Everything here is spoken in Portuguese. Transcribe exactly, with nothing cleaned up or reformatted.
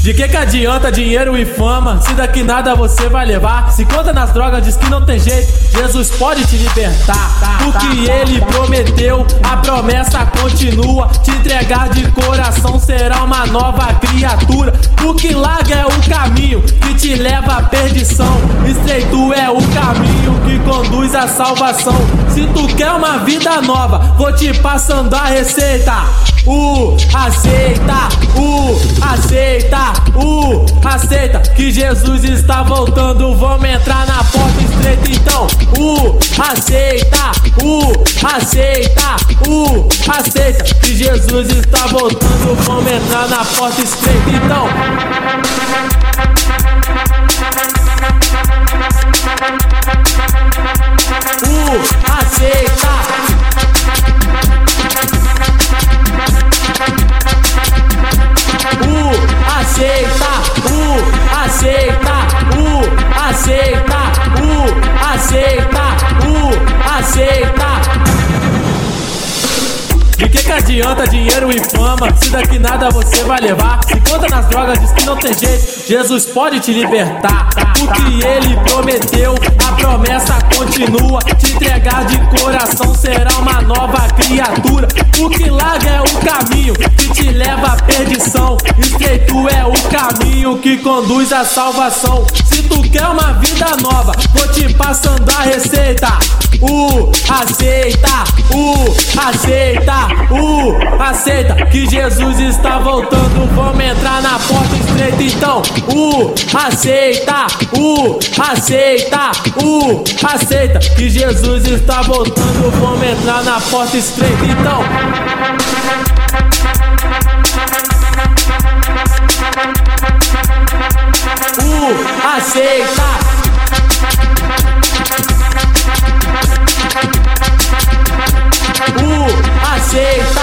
De que que adianta dinheiro e fama, se daqui nada você vai levar? Se conta nas drogas, diz que não tem jeito, Jesus pode te libertar. O que ele prometeu, a promessa continua. Te entregar de coração, será uma nova criatura. O que larga é o caminho que te leva à perdição. Estreito é o caminho que conduz à salvação. Se tu quer uma vida nova, vou te passando a receita. Uh, aceita, uh, aceita, uh, aceita que Jesus está voltando, vamos entrar na porta estreita então. Uh, aceita, uh, aceita, uh, aceita que Jesus está voltando, vamos entrar na porta estreita então. Uh, aceita. Aceita, uh, aceita, uh, aceita, uh, aceita, uh, aceita. De que que adianta dinheiro e fama, se daqui nada você vai levar? Se conta nas drogas, diz que não tem jeito, Jesus pode te libertar. O que ele prometeu, a promessa continua. Te entregar de coração, será uma nova criatura. O que larga é o caminho que te leva à perdição. Estreito é o caminho que conduz à salvação. Se tu quer uma vida nova, vou te passando a receita. Uh, aceita, uh, aceita, uh, aceita que Jesus está voltando, vamos entrar na porta estreita então. Uh, aceita, uh, aceita, uh, aceita que Jesus está voltando, vamos entrar na porta estreita então. Uh, aceita. Uh, aceita.